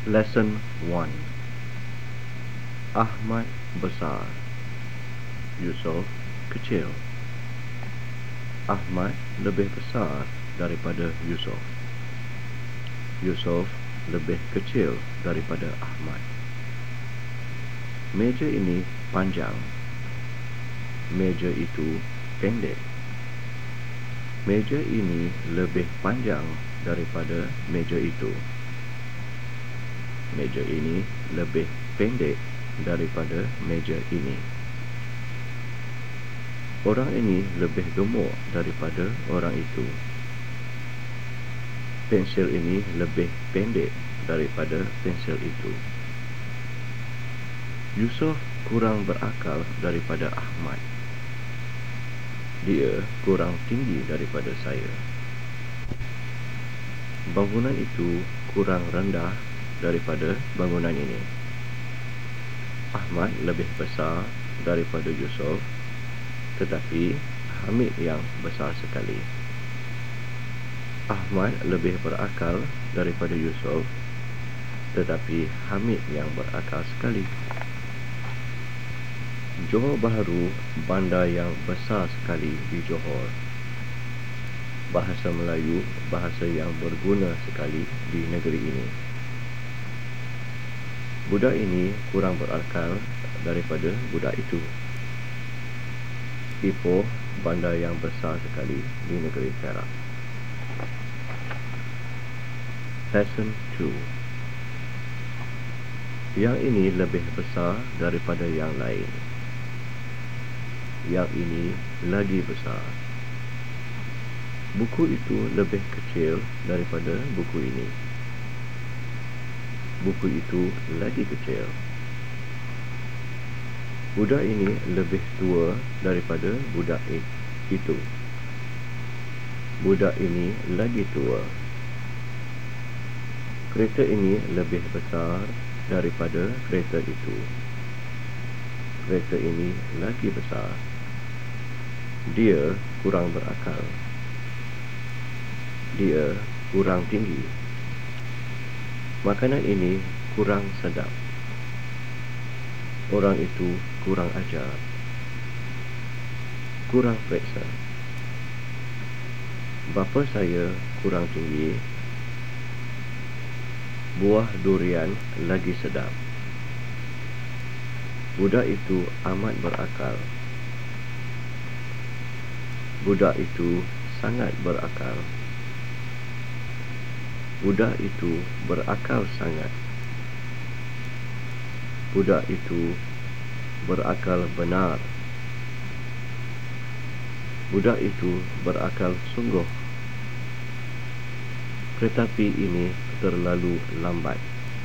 Lesson 1. Ahmad besar, Yusof kecil. Ahmad lebih besar daripada Yusof. Yusof lebih kecil daripada Ahmad. Meja ini panjang. Meja itu pendek. Meja ini lebih panjang daripada meja itu. Meja ini lebih pendek daripada meja ini. Orang ini lebih gemuk daripada orang itu. Pensil ini lebih pendek daripada pensil itu. Yusof kurang berakal daripada Ahmad. Dia kurang tinggi daripada saya. Bangunan itu kurang rendah daripada bangunan ini. Ahmad lebih besar daripada Yusof, tetapi Hamid yang besar sekali. Ahmad lebih berakal daripada Yusof, tetapi Hamid yang berakal sekali. Johor Bahru bandar yang besar sekali di Johor. Bahasa Melayu bahasa yang berguna sekali di negeri ini. Budak ini kurang berakal daripada budak itu. Ipoh bandar yang besar sekali di negeri Perak. Lesson 2. Yang ini lebih besar daripada yang lain. Yang ini lagi besar. Buku itu lebih kecil daripada buku ini. Buku itu lagi kecil. Budak ini lebih tua daripada budak itu. Budak ini lagi tua. Kereta ini lebih besar daripada kereta itu. Kereta ini lagi besar. Dia kurang berakal. Dia kurang tinggi. Makanan ini kurang sedap. Orang itu kurang ajar. Kurang periksa. Bapa saya kurang tinggi. Buah durian lagi sedap. Budak itu amat berakal. Budak itu sangat berakal. Budak itu berakal sangat. Budak itu berakal benar. Budak itu berakal sungguh. Keretapi ini terlalu lambat.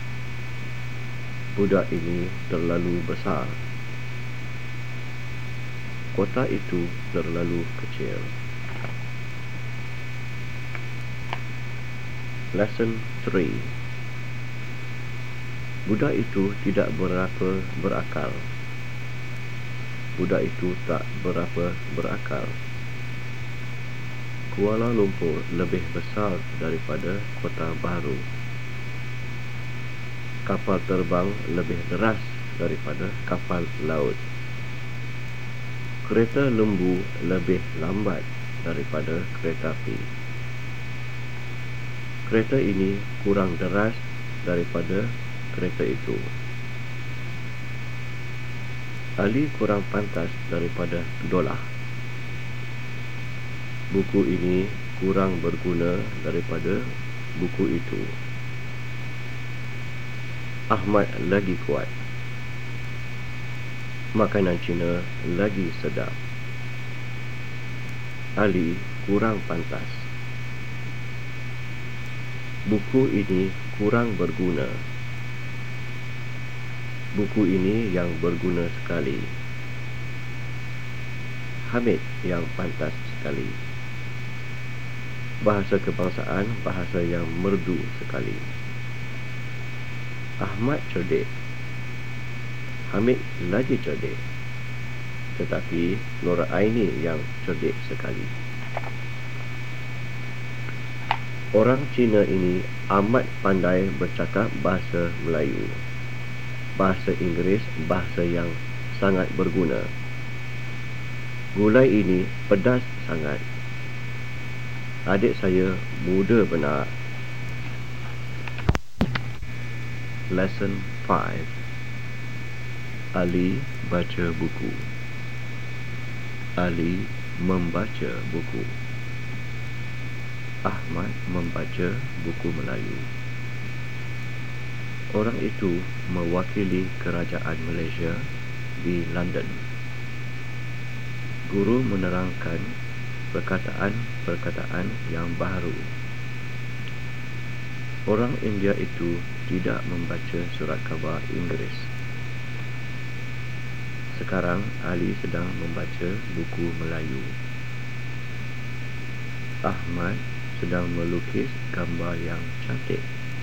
Budak ini terlalu besar. Kota itu terlalu kecil. Lesson 3. Budak itu tidak berapa berakal. Budak itu tak berapa berakal. Kuala Lumpur lebih besar daripada Kota Bahru. Kapal terbang lebih deras daripada kapal laut. Kereta lembu lebih lambat daripada kereta api. Kereta ini kurang deras daripada kereta itu. Ali kurang pantas daripada Dolah. Buku ini kurang berguna daripada buku itu. Ahmad lagi kuat. Makanan Cina lagi sedap. Ali kurang pantas. Buku ini kurang berguna. Buku ini yang berguna sekali. Hamid yang pantas sekali. Bahasa kebangsaan bahasa yang merdu sekali. Ahmad cerdik. Hamid lagi cerdik. Tetapi Nur Aini yang cerdik sekali. Orang Cina ini amat pandai bercakap bahasa Melayu, bahasa Inggeris, bahasa yang sangat berguna. Gulai ini pedas sangat. Adik saya muda benar. Lesson 5. Ali baca buku. Ali membaca buku. Ahmad membaca buku Melayu. Orang itu mewakili kerajaan Malaysia di London. Guru menerangkan perkataan-perkataan yang baru. Orang India itu tidak membaca surat khabar Inggeris. Sekarang Ali sedang membaca buku Melayu. Ahmad sedang melukis gambar yang cantik.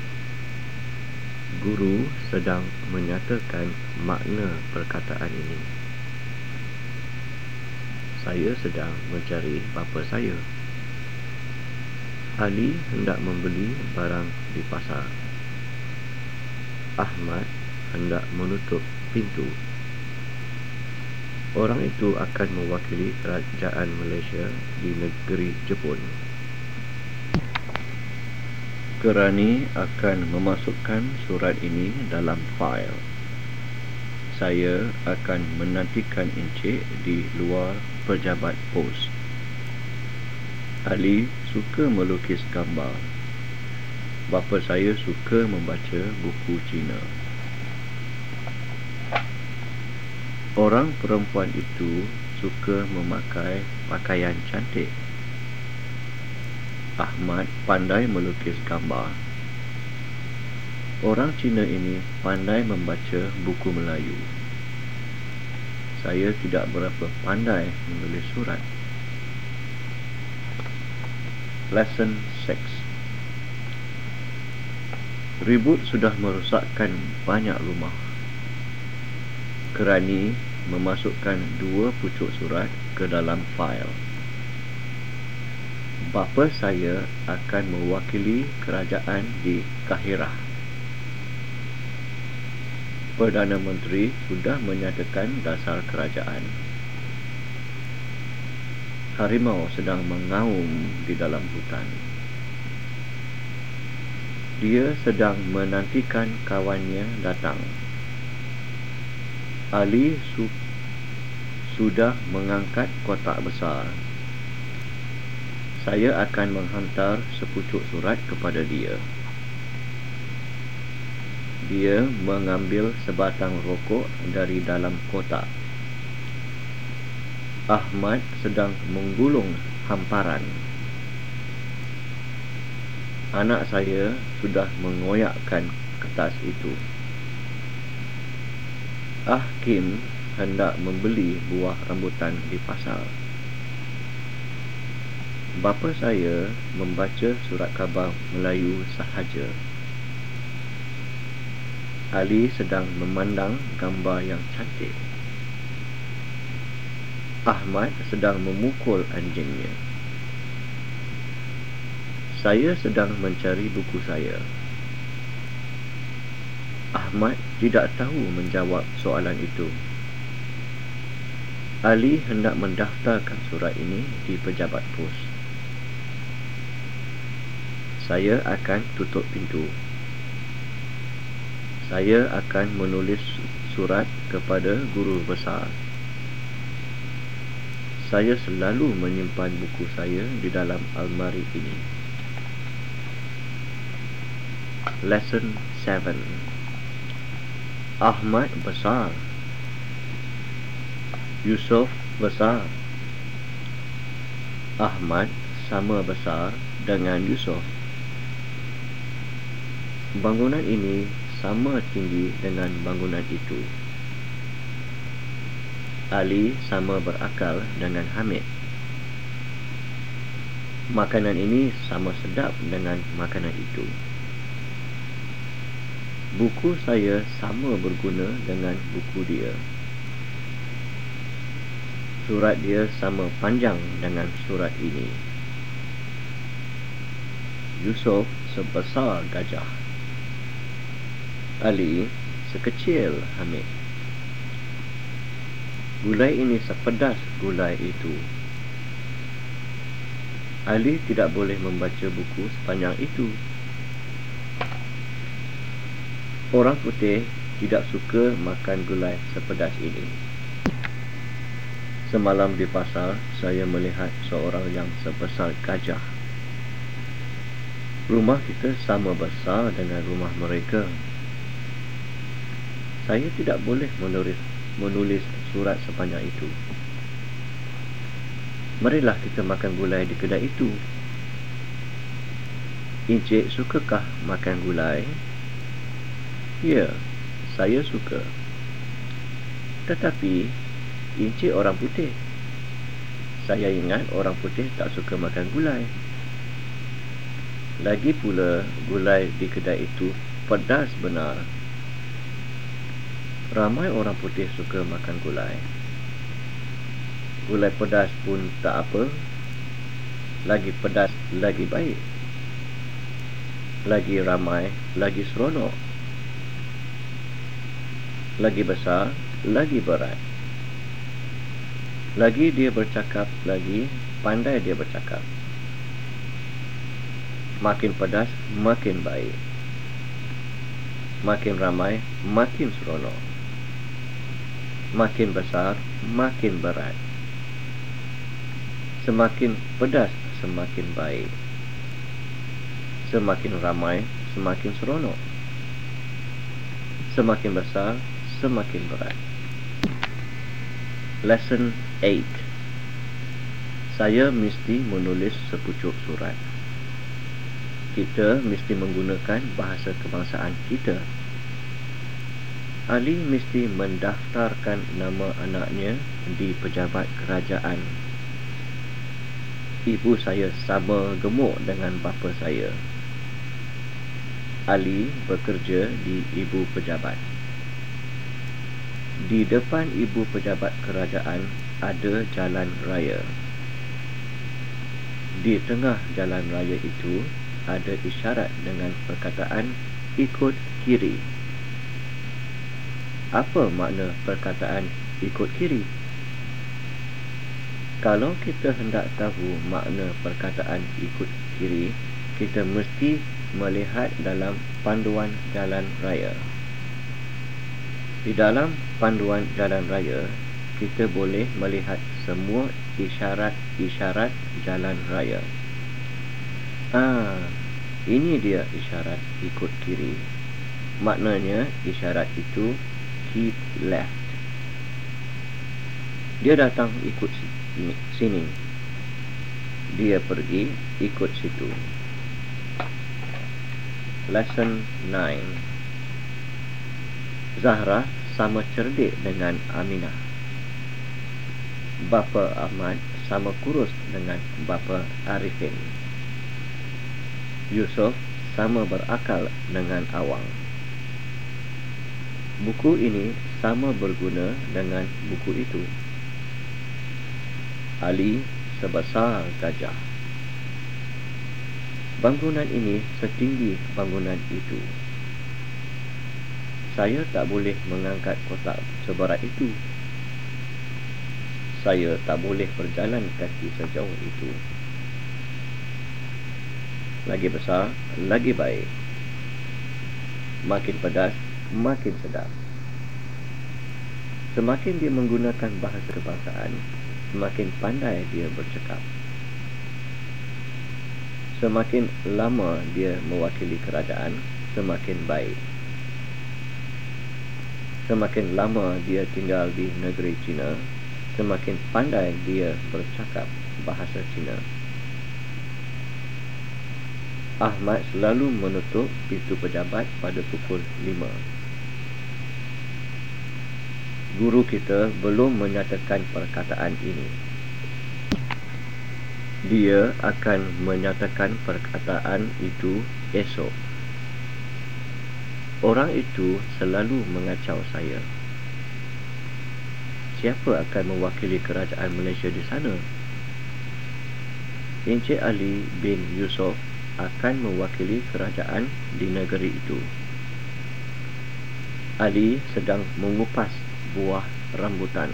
Guru sedang menyatakan makna perkataan ini. Saya sedang mencari bapa saya. Ali hendak membeli barang di pasar. Ahmad hendak menutup pintu. Orang itu akan mewakili kerajaan Malaysia di negeri Jepun. Kerani akan memasukkan surat ini dalam fail. Saya akan menantikan Encik di luar pejabat pos. Ali suka melukis gambar. Bapa saya suka membaca buku Cina. Orang perempuan itu suka memakai pakaian cantik. Ahmad pandai melukis gambar. Orang Cina ini pandai membaca buku Melayu. Saya tidak berapa pandai menulis surat. Lesson 6. Ribut sudah merosakkan banyak rumah. Kerani memasukkan 2 pucuk surat ke dalam fail. Bapa saya akan mewakili kerajaan di Kahirah. Perdana Menteri sudah menyatakan dasar kerajaan. Harimau sedang mengaum di dalam hutan. Dia sedang menantikan kawannya datang. Ali sudah mengangkat kotak besar. Saya akan menghantar sepucuk surat kepada dia. Dia mengambil sebatang rokok dari dalam kotak. Ahmad sedang menggulung hamparan. Anak saya sudah mengoyakkan kertas itu. Kim hendak membeli buah rambutan di pasar. Bapa saya membaca surat khabar Melayu sahaja. Ali sedang memandang gambar yang cantik. Ahmad sedang memukul anjingnya. Saya sedang mencari buku saya. Ahmad tidak tahu menjawab soalan itu. Ali hendak mendaftarkan surat ini di pejabat pos. Saya akan tutup pintu. Saya akan menulis surat kepada guru besar. Saya selalu menyimpan buku saya di dalam almari ini. Lesson 7. Ahmad besar. Yusof besar. Ahmad sama besar dengan Yusof. Bangunan ini sama tinggi dengan bangunan itu. Ali sama berakal dengan Hamid. Makanan ini sama sedap dengan makanan itu. Buku saya sama berguna dengan buku dia. Surat dia sama panjang dengan surat ini. Yusuf sebesar gajah. Ali sekecil Hamid. Gulai ini sepedas gulai itu. Ali tidak boleh membaca buku sepanjang itu. Orang putih tidak suka makan gulai sepedas ini. Semalam di pasar, saya melihat seorang yang sebesar gajah. Rumah kita sama besar dengan rumah mereka. Saya tidak boleh menulis surat sepanjang itu. Marilah kita makan gulai di kedai itu. Encik sukakah makan gulai? Ya, saya suka. Tetapi Encik orang putih. Saya ingat orang putih tak suka makan gulai. Lagi pula, gulai di kedai itu pedas benar. Ramai orang putih suka makan gulai. Gulai pedas pun tak apa. Lagi pedas, lagi baik. Lagi ramai, lagi seronok. Lagi besar, lagi berat. Lagi dia bercakap, lagi pandai dia bercakap. Makin pedas, makin baik. Makin ramai, makin seronok. Makin besar, makin berat. Semakin pedas, semakin baik. Semakin ramai, semakin seronok. Semakin besar, semakin berat. Lesson 8. Saya mesti menulis sepucuk surat. Kita mesti menggunakan bahasa kebangsaan kita. Ali mesti mendaftarkan nama anaknya di pejabat kerajaan. Ibu saya sama gemuk dengan bapa saya. Ali bekerja di ibu pejabat. Di depan ibu pejabat kerajaan ada jalan raya. Di tengah jalan raya itu ada isyarat dengan perkataan ikut kiri. Apa makna perkataan ikut kiri? Kalau kita hendak tahu makna perkataan ikut kiri, kita mesti melihat dalam panduan jalan raya. Di dalam panduan jalan raya, kita boleh melihat semua isyarat-isyarat jalan raya. Ini dia isyarat ikut kiri. Maknanya isyarat itu keep left. Dia datang ikut sini. Dia pergi ikut situ. Lesson 9. Zahra sama cerdik dengan Aminah. Bapa Ahmad sama kurus dengan bapa Arifin. Yusuf sama berakal dengan Awang. Buku ini sama berguna dengan buku itu. Ali sebesar gajah. Bangunan ini setinggi bangunan itu. Saya tak boleh mengangkat kotak seberat itu. Saya tak boleh berjalan kaki sejauh itu. Lagi besar, lagi baik. Makin pedas, makin sedap. Semakin dia menggunakan bahasa kebangsaan, semakin pandai dia bercakap. Semakin lama dia mewakili kerajaan, semakin baik. Semakin lama dia tinggal di negeri Cina, semakin pandai dia bercakap bahasa Cina. Ahmad selalu menutup pintu pejabat pada pukul 5. Guru kita belum menyatakan perkataan ini. Dia akan menyatakan perkataan itu esok. Orang itu selalu mengacau saya. Siapa akan mewakili kerajaan Malaysia di sana? Encik Ali bin Yusuf akan mewakili kerajaan di negeri itu. Ali sedang mengupas buah rambutan.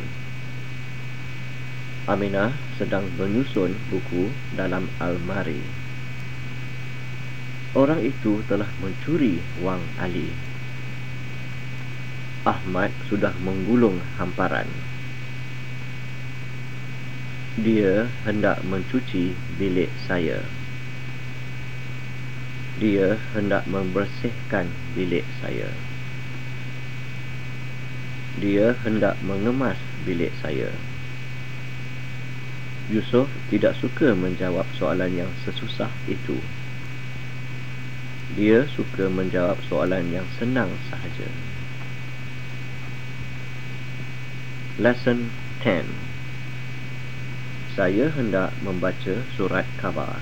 Aminah sedang menyusun buku dalam almari. Orang itu telah mencuri wang Ali. Ahmad sudah menggulung hamparan. Dia hendak mencuci bilik saya. Dia hendak membersihkan bilik saya. Dia hendak mengemas bilik saya. Yusuf tidak suka menjawab soalan yang sesusah itu. Dia suka menjawab soalan yang senang sahaja. Lesson 10. Saya hendak membaca surat khabar.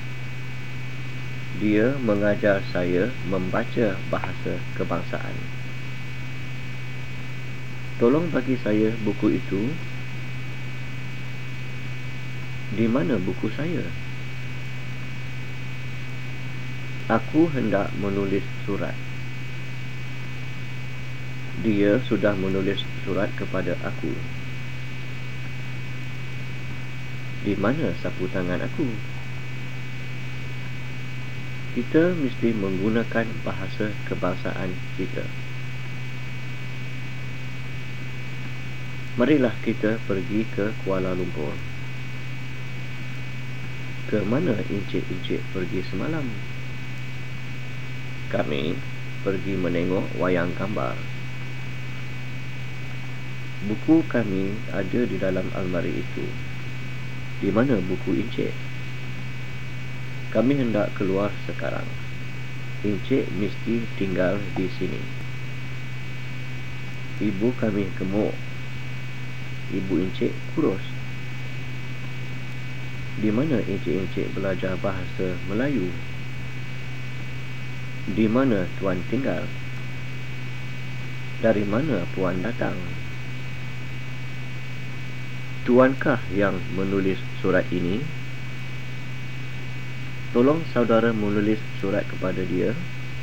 Dia mengajar saya membaca bahasa kebangsaan. Tolong bagi saya buku itu. Di mana buku saya? Aku hendak menulis surat. Dia sudah menulis surat kepada aku. Di mana sapu tangan aku? Kita mesti menggunakan bahasa kebangsaan kita. Marilah kita pergi ke Kuala Lumpur. Ke mana encik-encik pergi semalam? Kami pergi menengok wayang gambar. Buku kami ada di dalam almari itu. Di mana buku encik? Kami hendak keluar sekarang. Encik mesti tinggal di sini. Ibu kami gemuk. Ibu encik kurus. Di mana encik-encik belajar bahasa Melayu? Di mana tuan tinggal? Dari mana puan datang? Tuankah yang menulis surat ini? Tolong saudara menulis surat kepada dia.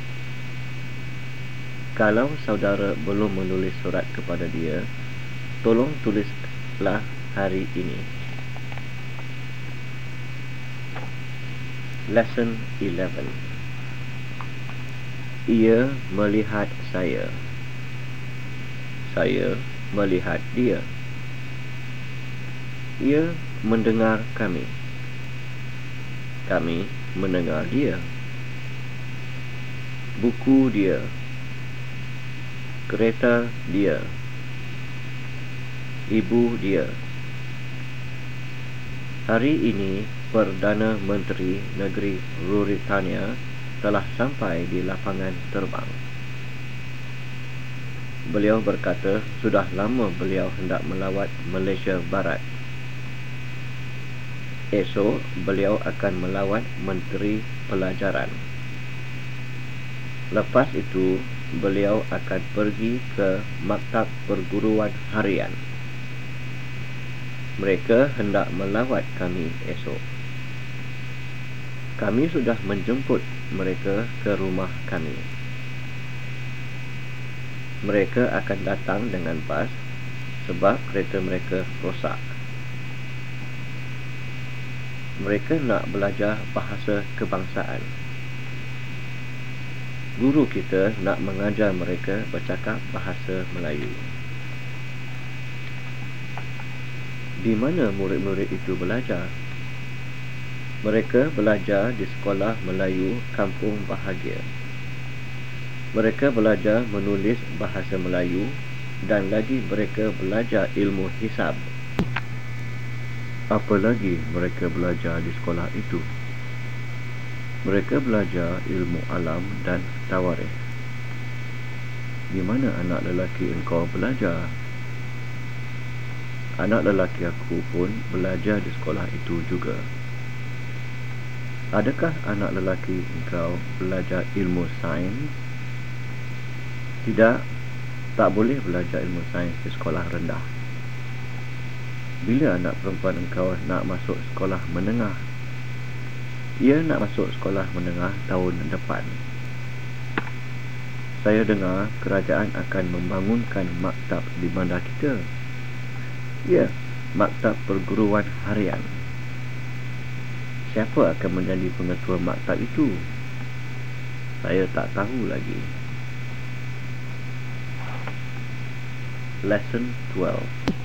Kalau saudara belum menulis surat kepada dia, tolong tulislah hari ini. Lesson 11. Ia melihat saya. Saya melihat dia. Ia mendengar kami. Kami mendengar dia. Buku dia. Kereta dia. Ibu dia. Hari ini Perdana Menteri Negeri Ruritania telah sampai di lapangan terbang. Beliau berkata sudah lama beliau hendak melawat Malaysia Barat. Esok beliau akan melawat Menteri Pelajaran. Lepas itu beliau akan pergi ke Maktab Perguruan Harian. Mereka hendak melawat kami esok. Kami sudah menjemput mereka ke rumah kami. Mereka akan datang dengan bas sebab kereta mereka rosak. Mereka nak belajar bahasa kebangsaan. Guru kita nak mengajar mereka bercakap bahasa Melayu. Di mana murid-murid itu belajar? Mereka belajar di sekolah Melayu Kampung Bahagia. Mereka belajar menulis bahasa Melayu dan lagi mereka belajar ilmu hisab. Apa lagi mereka belajar di sekolah itu? Mereka belajar ilmu alam dan tawarikh. Di mana anak lelaki engkau belajar? Anak lelaki aku pun belajar di sekolah itu juga. Adakah anak lelaki engkau belajar ilmu sains? Tidak, tak boleh belajar ilmu sains di sekolah rendah. Bila anak perempuan engkau nak masuk sekolah menengah? Ia nak masuk sekolah menengah tahun depan. Saya dengar kerajaan akan membangunkan maktab di bandar kita. Ya, maktab perguruan harian. Siapa akan menjadi pengetua maktab itu? Saya tak tahu lagi. Lesson 12.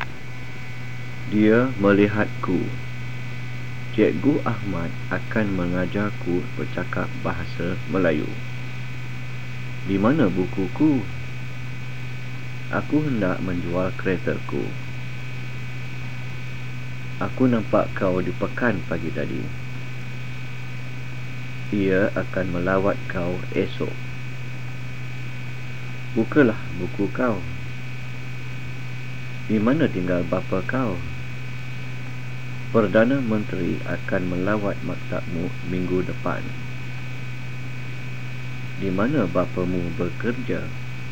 Dia melihatku. Cikgu Ahmad akan mengajarku bercakap bahasa Melayu. Di mana bukuku? Aku hendak menjual keretaku. Aku nampak kau di pekan pagi tadi. Ia akan melawat kau esok. Bukalah buku kau. Di mana tinggal bapa kau? Perdana Menteri akan melawat maktabmu minggu depan. Di mana bapamu bekerja?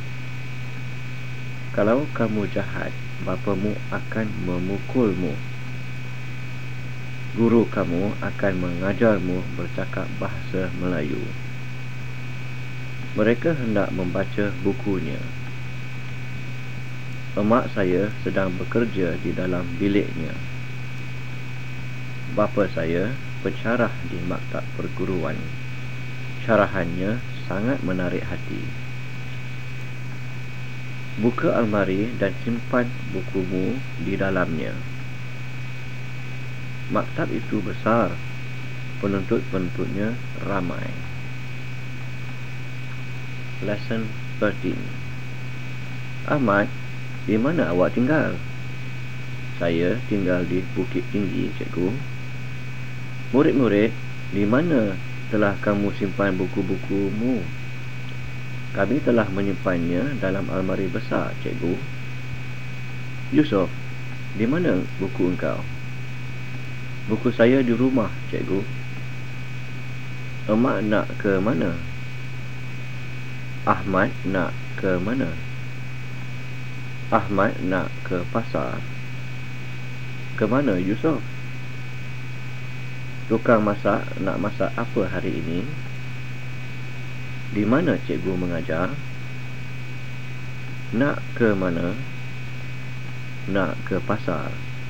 Kalau kamu jahat, bapamu akan memukulmu. Guru kamu akan mengajarmu bercakap bahasa Melayu. Mereka hendak membaca bukunya. Emak saya sedang bekerja di dalam biliknya. Bapa saya pensyarah di maktab perguruan. Syarahannya sangat menarik hati. Buka almari dan simpan bukumu di dalamnya. Maktab itu besar. Penuntut-penuntutnya ramai. Lesson 13. Ahmad, di mana awak tinggal? Saya tinggal di Bukit Tinggi, cikgu. Murid-murid, di mana telah kamu simpan buku-bukumu? Kami telah menyimpannya dalam almari besar, cikgu. Yusof, di mana buku engkau? Buku saya di rumah, cikgu. Emak nak ke mana? Ahmad nak ke mana? Ahmad nak ke pasar. Ke mana, Yusof? Tukang masak nak masak apa hari ini? Di mana cikgu mengajar? Nak ke mana? Nak ke pasar.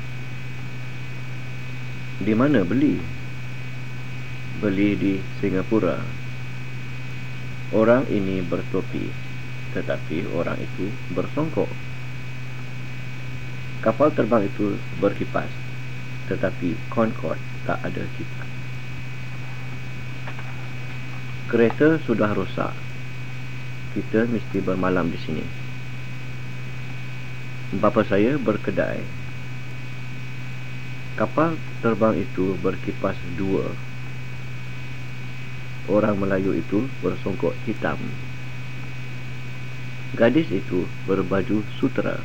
Di mana beli? Beli di Singapura. Orang ini bertopi, tetapi orang itu bersongkok. Kapal terbang itu berkipas, tetapi Concorde tak ada kipas. Kereta sudah rosak. Kita mesti bermalam di sini. Bapa saya berkedai. Kapal terbang itu berkipas 2. Orang Melayu itu bersongkok hitam. Gadis itu berbaju sutera.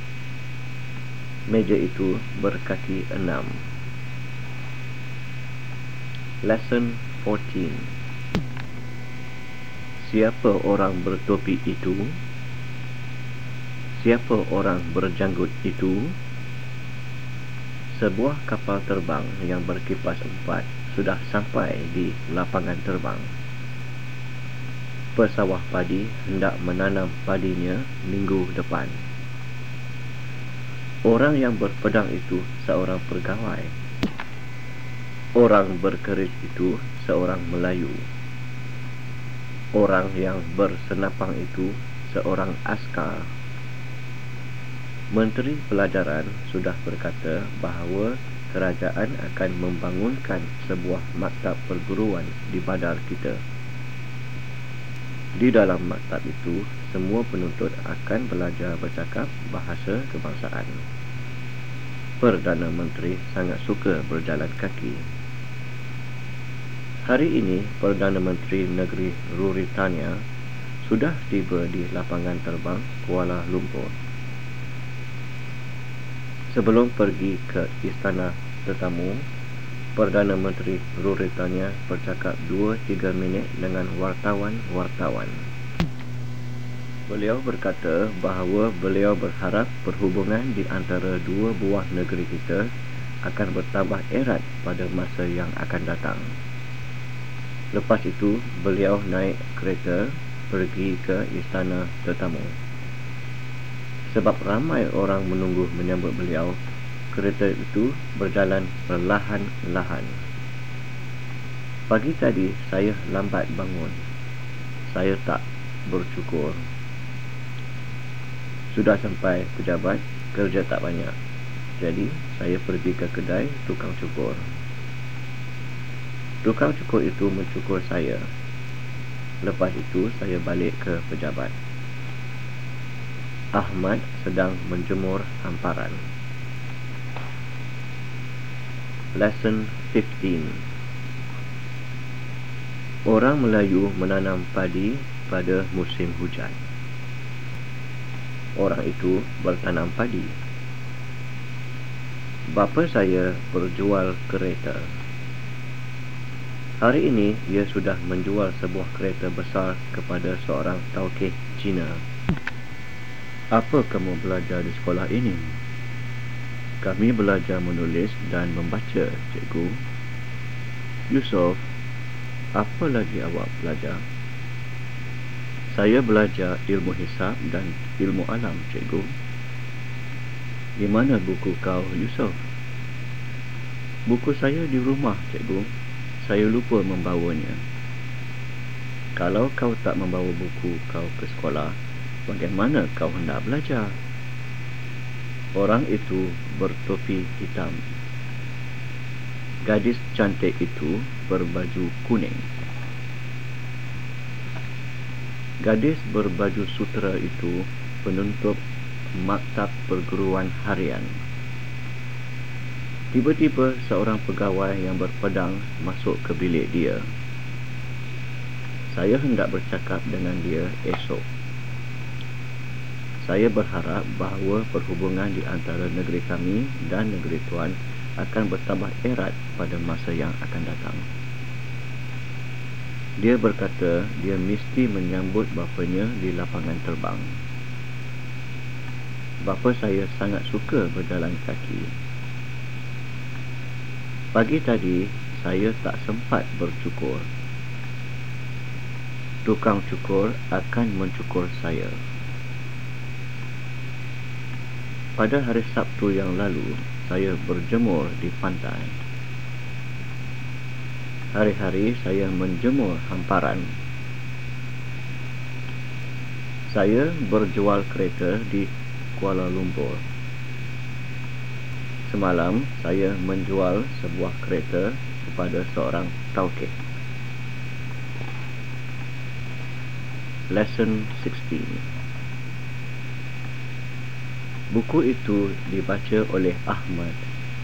Meja itu berkaki 6. Lesson 14. Siapa orang bertopi itu? Siapa orang berjanggut itu? Sebuah kapal terbang yang berkipas 4 sudah sampai di lapangan terbang. Pesawah padi hendak menanam padinya minggu depan. Orang yang berpedang itu seorang pegawai. Orang berkeris itu seorang Melayu. Orang yang bersenapang itu seorang askar. Menteri Pelajaran sudah berkata bahawa kerajaan akan membangunkan sebuah maktab perguruan di bandar kita. Di dalam maktab itu, semua penuntut akan belajar bercakap bahasa kebangsaan. Perdana Menteri sangat suka berjalan kaki. Hari ini, Perdana Menteri Negeri Ruritania sudah tiba di lapangan terbang Kuala Lumpur. Sebelum pergi ke istana tetamu, Perdana Menteri Ruritania bercakap 2-3 minit dengan wartawan-wartawan. Beliau berkata bahawa beliau berharap perhubungan di antara dua buah negeri kita akan bertambah erat pada masa yang akan datang. Lepas itu, beliau naik kereta pergi ke istana tetamu. Sebab ramai orang menunggu menyambut beliau, kereta itu berjalan perlahan-lahan. Pagi tadi saya lambat bangun. Saya tak bercukur. Sudah sampai pejabat, kerja tak banyak. Jadi, saya pergi ke kedai tukang cukur. Tukang cukur itu mencukur saya. Lepas itu, saya balik ke pejabat. Ahmad sedang menjemur hamparan. Lesson 15. Orang Melayu menanam padi pada musim hujan. Orang itu bertanam padi. Bapa saya berjual kereta. Hari ini, ia sudah menjual sebuah kereta besar kepada seorang taukeh Cina. Apa kamu belajar di sekolah ini? Kami belajar menulis dan membaca, cikgu. Yusof, apa lagi awak belajar? Saya belajar ilmu hisab dan ilmu alam, cikgu. Di mana buku kau, Yusof? Buku saya di rumah, cikgu. Saya lupa membawanya. Kalau kau tak membawa buku kau ke sekolah, bagaimana kau hendak belajar? Orang itu bertopi hitam. Gadis cantik itu berbaju kuning. Gadis berbaju sutera itu penuntut maktab perguruan harian. Tiba-tiba seorang pegawai yang berpedang masuk ke bilik dia. Saya hendak bercakap dengan dia esok. Saya berharap bahawa perhubungan di antara negeri kami dan negeri tuan akan bertambah erat pada masa yang akan datang. Dia berkata dia mesti menyambut bapanya di lapangan terbang. Bapa saya sangat suka berjalan kaki. Pagi tadi, saya tak sempat bercukur. Tukang cukur akan mencukur saya. Pada hari Sabtu yang lalu, saya berjemur di pantai. Hari-hari saya menjemur hamparan. Saya berjual kereta di Kuala Lumpur. Semalam, saya menjual sebuah kereta kepada seorang taukeh. Lesson 16. Buku itu dibaca oleh Ahmad.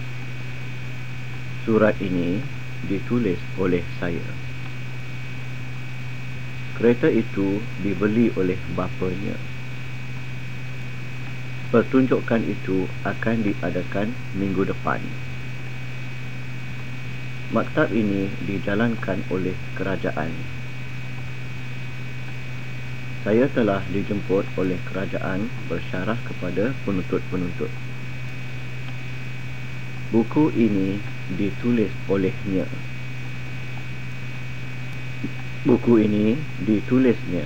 Surat ini ditulis oleh saya. Kereta itu dibeli oleh bapanya. Pertunjukan itu akan diadakan minggu depan. Maktab ini dijalankan oleh kerajaan. Saya telah dijemput oleh kerajaan bersyarah kepada penuntut-penuntut. Buku ini ditulis olehnya. Buku ini ditulisnya.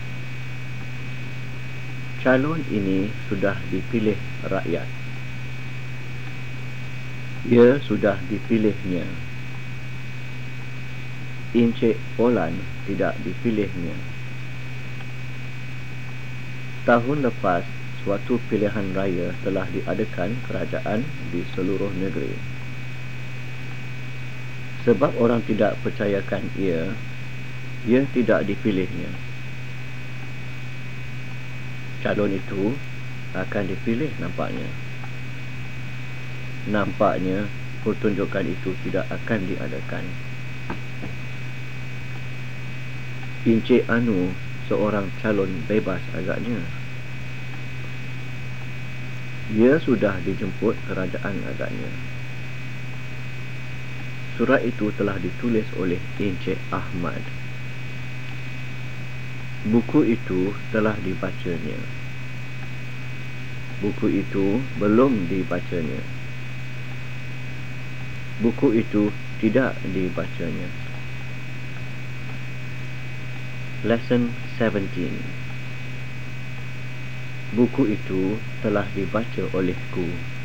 Calon ini sudah dipilih rakyat. Ia sudah dipilihnya. Encik Olan tidak dipilihnya. Tahun lepas, suatu pilihan raya telah diadakan kerajaan di seluruh negeri. Sebab orang tidak percayakan ia tidak dipilihnya. Calon itu akan dipilih nampaknya. Nampaknya pertunjukan itu tidak akan diadakan. Encik Anu seorang calon bebas agaknya. Ia sudah dijemput kerajaan agaknya. Surat itu telah ditulis oleh Encik Ahmad. Buku itu telah dibacanya. Buku itu belum dibacanya. Buku itu tidak dibacanya. Lesson 17. Buku itu telah dibaca olehku.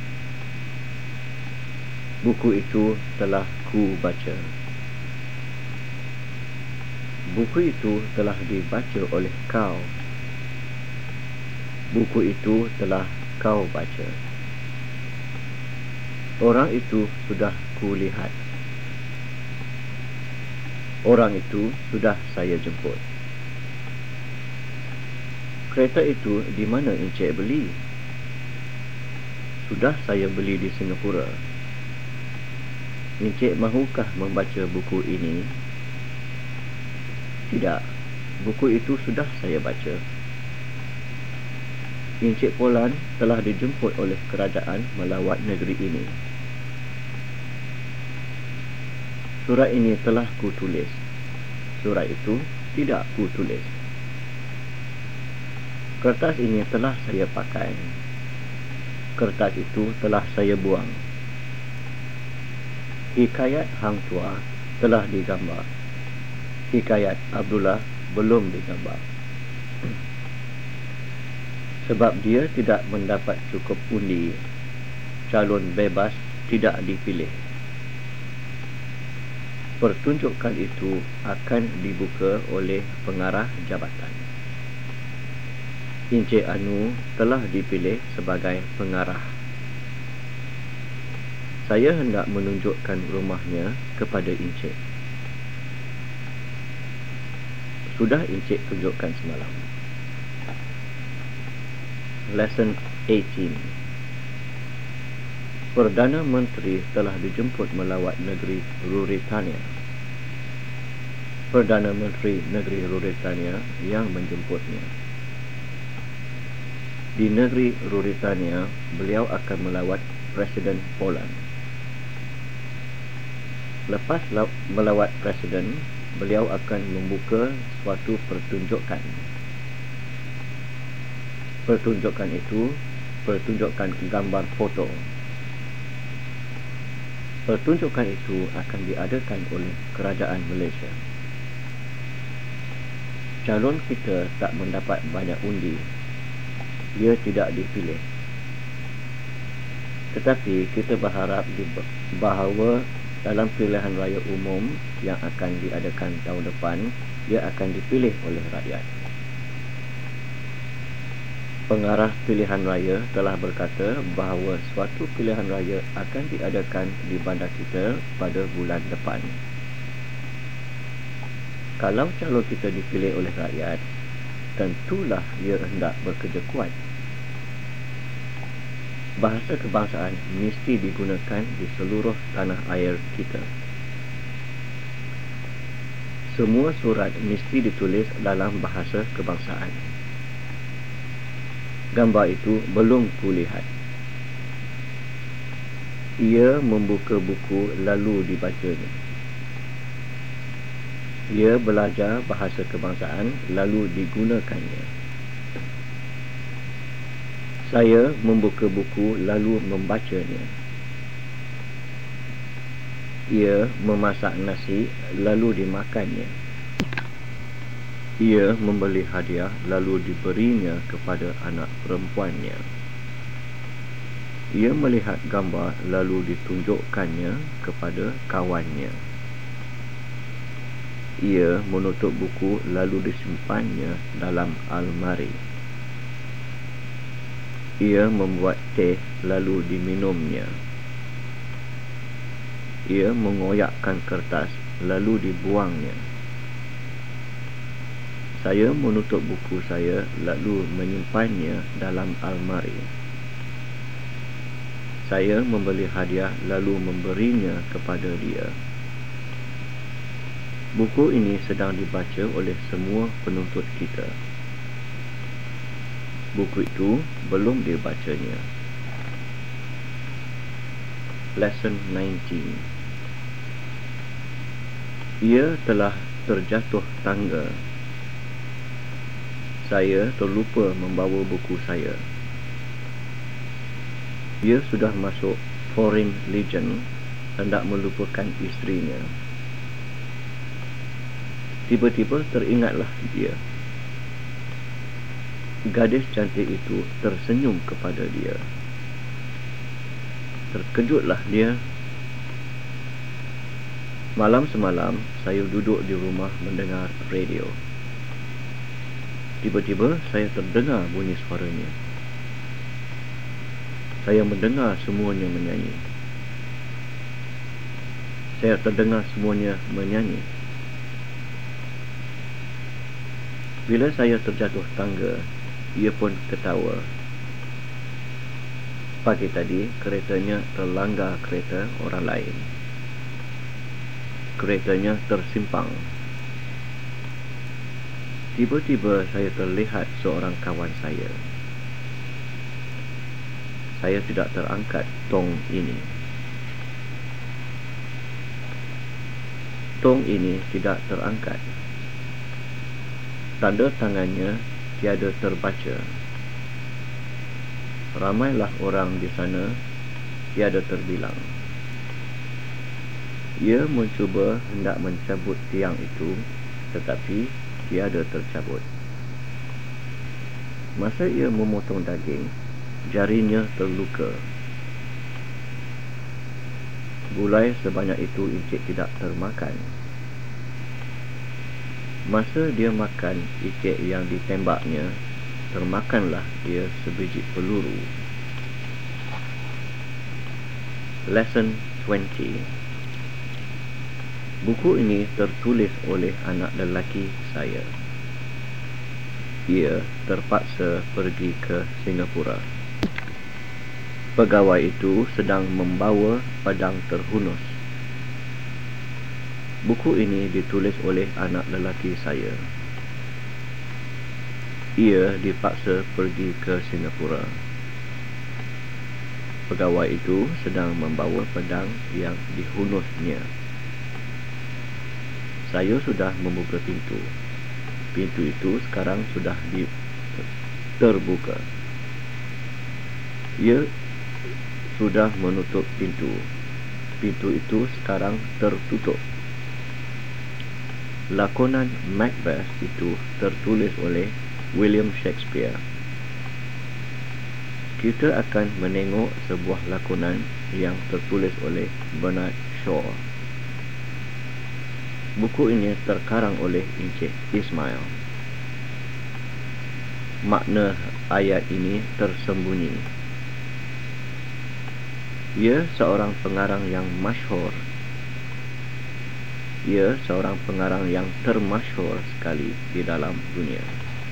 Buku itu telah ku baca. Buku itu telah dibaca oleh kau. Buku itu telah kau baca. Orang itu sudah ku lihat. Orang itu sudah saya jemput. Kereta itu di mana Encik beli? Sudah saya beli di Singapura. Encik mahukah membaca buku ini? Tidak, buku itu sudah saya baca. Encik Polan telah dijemput oleh kerajaan melawat negeri ini. Surat ini telah ku tulis. Surat itu tidak ku tulis. Kertas ini telah saya pakai. Kertas itu telah saya buang. Hikayat Hang Tuah telah digambar. Hikayat Abdullah belum digambar. Sebab dia tidak mendapat cukup undi, calon bebas tidak dipilih. Pertunjukan itu akan dibuka oleh pengarah jabatan. Encik Anu telah dipilih sebagai pengarah. Saya hendak menunjukkan rumahnya kepada Encik. Sudah Encik tunjukkan semalam. Lesson 18. Perdana Menteri telah dijemput melawat negeri Ruritania. Perdana Menteri negeri Ruritania yang menjemputnya. Di negeri Ruritania, beliau akan melawat Presiden Poland. Lepas melawat Presiden, beliau akan membuka suatu pertunjukan. Pertunjukan itu pertunjukan gambar foto. Pertunjukan itu akan diadakan oleh kerajaan Malaysia. Calon kita tak mendapat banyak undi. Ia tidak dipilih. Tetapi kita berharap bahawa dalam pilihan raya umum yang akan diadakan tahun depan, ia akan dipilih oleh rakyat. Pengarah pilihan raya telah berkata bahawa suatu pilihan raya akan diadakan di bandar kita pada bulan depan. Kalau calon kita dipilih oleh rakyat, tentulah ia hendak bekerja kuat. Bahasa kebangsaan mesti digunakan di seluruh tanah air kita. Semua surat mesti ditulis dalam bahasa kebangsaan. Gambar itu belum kulihat. Ia membuka buku lalu dibacanya. Ia belajar bahasa kebangsaan lalu digunakannya. Saya membuka buku lalu membacanya. Ia memasak nasi lalu dimakannya. Ia membeli hadiah lalu diberinya kepada anak perempuannya. Ia melihat gambar lalu ditunjukkannya kepada kawannya. Ia menutup buku lalu disimpannya dalam almari. Ia membuat teh lalu diminumnya. Ia mengoyakkan kertas lalu dibuangnya. Saya menutup buku saya lalu menyimpannya dalam almari. Saya membeli hadiah lalu memberinya kepada dia. Buku ini sedang dibaca oleh semua penuntut kita. Buku itu belum dibacanya. Lesson 19. Ia telah terjatuh tangga. Saya terlupa membawa buku saya. Ia sudah masuk Foreign Legion, hendak melupakan isterinya. Tiba-tiba teringatlah dia. Gadis cantik itu tersenyum kepada dia. Terkejutlah dia. Malam semalam, saya duduk di rumah mendengar radio. Tiba-tiba, saya terdengar bunyi suaranya. Saya mendengar semuanya menyanyi. Saya terdengar semuanya menyanyi. Bila saya terjatuh tangga, ia pun ketawa. Pagi tadi, keretanya terlanggar kereta orang lain. Keretanya tersimpang. Tiba-tiba saya terlihat seorang kawan saya. Saya tidak terangkat tong ini. Tong ini tidak terangkat. Tanda tangannya tiada terbaca. Ramailah orang di sana, tiada terbilang. Ia mencuba hendak mencabut tiang itu, tetapi tiada tercabut. Masa ia memotong daging, jarinya terluka. Gulai sebanyak itu Encik tidak termakan. Masa dia makan itik yang ditembaknya, termakanlah dia sebiji peluru. Lesson 20. Buku ini tertulis oleh anak lelaki saya. Ia terpaksa pergi ke Singapura. Pegawai itu sedang membawa padang terhunus. Buku ini ditulis oleh anak lelaki saya. Ia dipaksa pergi ke Singapura. Pegawai itu sedang membawa pedang yang dihunusnya. Saya sudah membuka pintu. Pintu itu sekarang sudah terbuka. Ia sudah menutup pintu. Pintu itu sekarang tertutup. Lakonan Macbeth itu tertulis oleh William Shakespeare. Kita akan menengok sebuah lakonan yang tertulis oleh Bernard Shaw. Buku ini terkarang oleh Encik Ismail. Makna ayat ini tersembunyi. Ia seorang pengarang yang masyhur. Ia seorang pengarang yang termasyhur sekali di dalam dunia.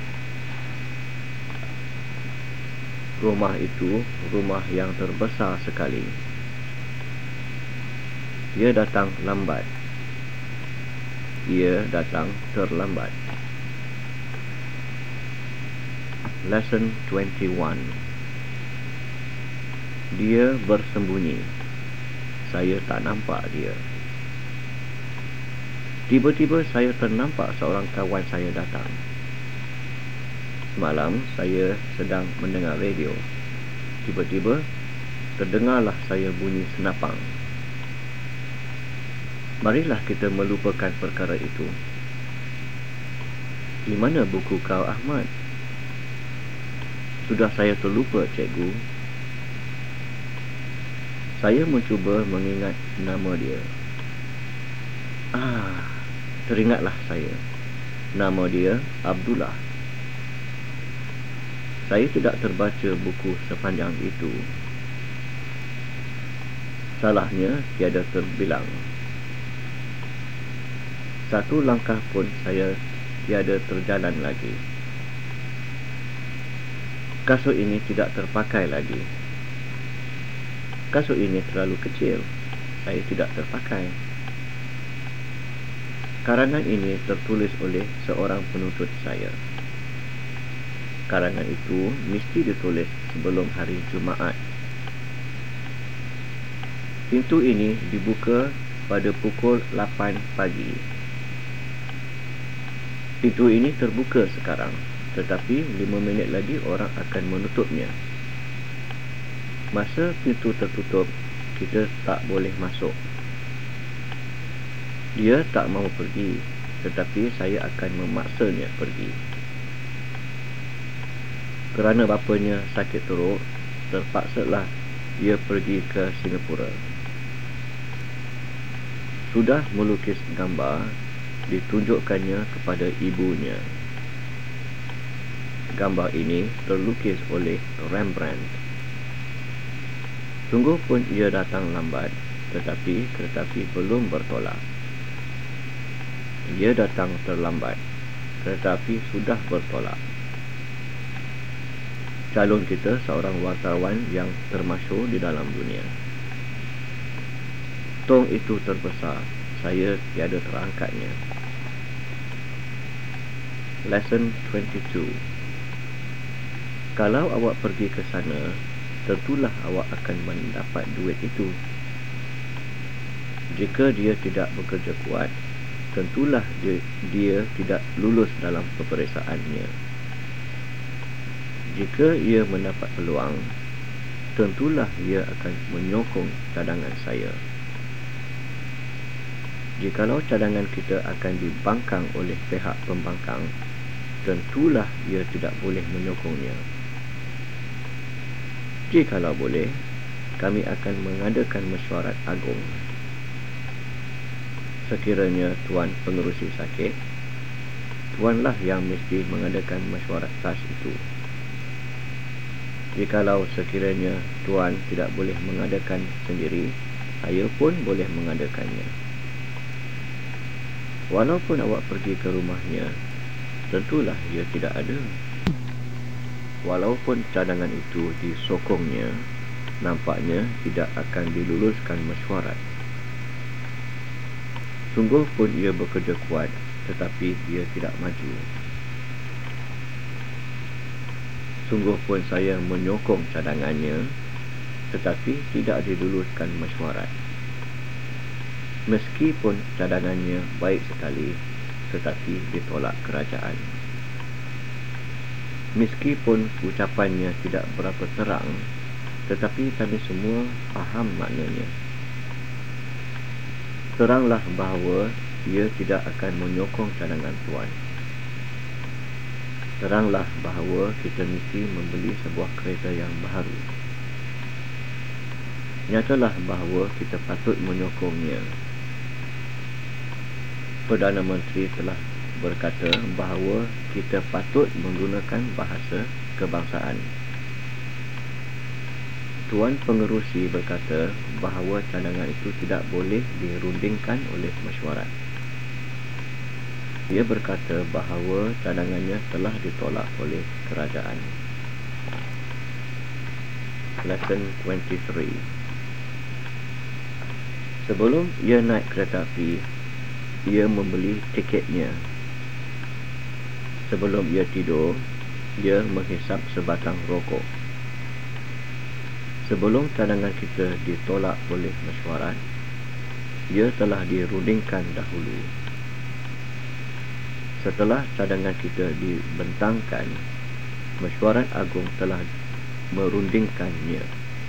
Rumah itu rumah yang terbesar sekali. Ia datang lambat. Ia datang terlambat. Lesson 21. Dia bersembunyi. Saya tak nampak dia. Tiba-tiba saya ternampak seorang kawan saya datang. Semalam saya sedang mendengar radio. Tiba-tiba terdengarlah saya bunyi senapang. Marilah kita melupakan perkara itu. Di mana buku kau, Ahmad? Sudah saya terlupa, cikgu. Saya mencuba mengingat nama dia. Teringatlah saya. Nama dia Abdullah. Saya tidak terbaca buku sepanjang itu. Salahnya tiada terbilang. Satu langkah pun saya tiada terjalan lagi. Kasut ini tidak terpakai lagi. Kasut ini terlalu kecil. Saya tidak terpakai. Karangan ini tertulis oleh seorang penuntut saya. Karangan itu mesti ditulis sebelum hari Jumaat. Pintu ini dibuka pada pukul 8 pagi. Pintu ini terbuka sekarang, tetapi 5 minit lagi orang akan menutupnya. Masa pintu tertutup, kita tak boleh masuk. Dia tak mahu pergi. tetapi saya akan memaksanya pergi. Kerana bapanya sakit teruk, terpaksalah ia pergi ke Singapura. Sudah melukis gambar, ditunjukkannya kepada ibunya. Gambar ini terlukis oleh Rembrandt. Sungguh pun ia datang lambat, tetapi kereta api belum bertolak. Ia datang terlambat, kereta api sudah bertolak. Calon kita seorang wartawan yang termasyhur di dalam dunia. Tong itu terbesar, saya tiada terangkatnya. Lesson 22. Kalau awak pergi ke sana, tentulah awak akan mendapat duit itu. Jika dia tidak bekerja kuat, tentulah dia tidak lulus dalam peperiksaannya. Jika ia mendapat peluang, tentulah ia akan menyokong cadangan saya. Jikalau cadangan kita akan dibangkang oleh pihak pembangkang, tentulah ia tidak boleh menyokongnya. Jikalau boleh, kami akan mengadakan mesyuarat agung. Sekiranya Tuan Pengerusi sakit, Tuanlah yang mesti mengadakan mesyuarat khas itu. Jikalau sekiranya Tuan tidak boleh mengadakan sendiri, saya pun boleh mengadakannya. Walaupun awak pergi ke rumahnya, tentulah ia tidak ada. Walaupun cadangan itu disokongnya, nampaknya tidak akan diluluskan mesyuarat. Sungguh pun ia bekerja kuat, tetapi ia tidak maju. Sungguh pun saya menyokong cadangannya, tetapi tidak diluluskan mesyuarat. Meskipun cadangannya baik sekali, tetapi ditolak kerajaan. Meskipun ucapannya tidak berapa terang, tetapi kami semua faham maknanya. Teranglah bahawa ia tidak akan menyokong cadangan Tuan. Teranglah bahawa kita mesti membeli sebuah kereta yang baharu. Nyatalah bahawa kita patut menyokongnya. Perdana Menteri telah berkata bahawa kita patut menggunakan bahasa kebangsaan. Tuan Pengerusi berkata bahawa cadangan itu tidak boleh dirundingkan oleh mesyuarat. Ia berkata bahawa cadangannya telah ditolak oleh kerajaan. Lesson 23. Sebelum ia naik kereta api, ia membeli tiketnya. Sebelum ia tidur, ia menghisap sebatang rokok. Sebelum cadangan kita ditolak oleh mesyuarat, ia telah dirundingkan dahulu. Setelah cadangan kita dibentangkan, mesyuarat agung telah merundingkannya.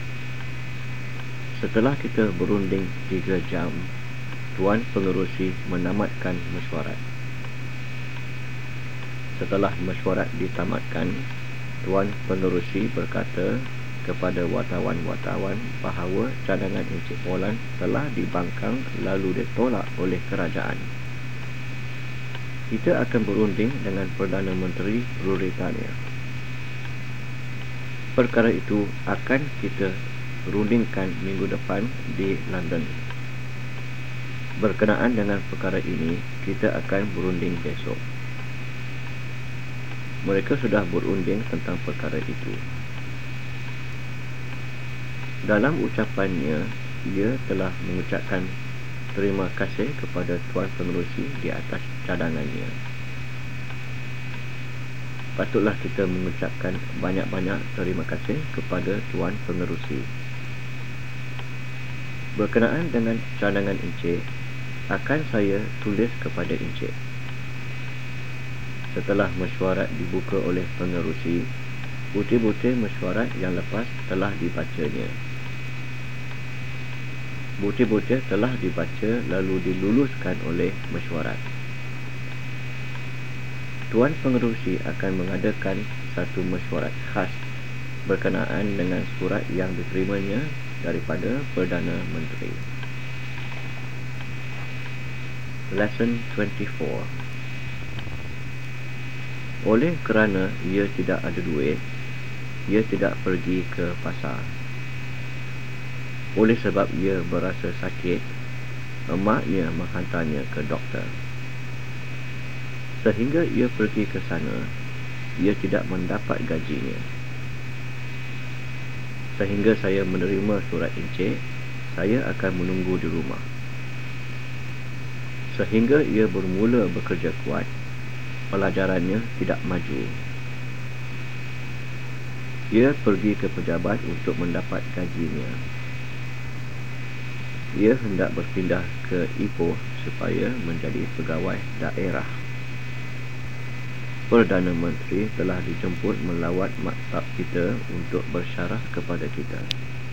Setelah kita berunding 3 jam, Tuan Pengerusi menamatkan mesyuarat. Setelah mesyuarat ditamatkan, Tuan Pengerusi berkata kepada wartawan-wartawan bahawa cadangan Encik Polan telah dibangkang lalu ditolak oleh kerajaan. Kita akan berunding dengan Perdana Menteri Britania. Perkara itu akan kita rundingkan minggu depan di London. Berkenaan dengan perkara ini, kita akan berunding besok. Mereka sudah berunding tentang perkara itu. Dalam ucapannya, ia telah mengucapkan terima kasih kepada Tuan Pengerusi di atas cadangannya. Patutlah kita mengucapkan banyak-banyak terima kasih kepada Tuan Pengerusi. Berkenaan dengan cadangan Encik, akan saya tulis kepada Encik. Setelah mesyuarat dibuka oleh Pengerusi, butir-butir mesyuarat yang lepas telah dibacanya. Butir-butir telah dibaca lalu diluluskan oleh mesyuarat. Tuan Pengerusi akan mengadakan satu mesyuarat khas berkenaan dengan surat yang diterimanya daripada Perdana Menteri. Lesson 24. Oleh kerana ia tidak ada duit, ia tidak pergi ke pasar. Oleh sebab ia berasa sakit, emaknya menghantarnya ke doktor. Sehingga ia pergi ke sana, ia tidak mendapat gajinya. Sehingga saya menerima surat encik, saya akan menunggu di rumah. Sehingga ia bermula bekerja kuat, pelajarannya tidak maju. Ia pergi ke pejabat untuk mendapat gajinya. Ia hendak berpindah ke Ipoh supaya menjadi pegawai daerah. Perdana Menteri telah dijemput melawat maktab kita untuk bersyarah kepada kita.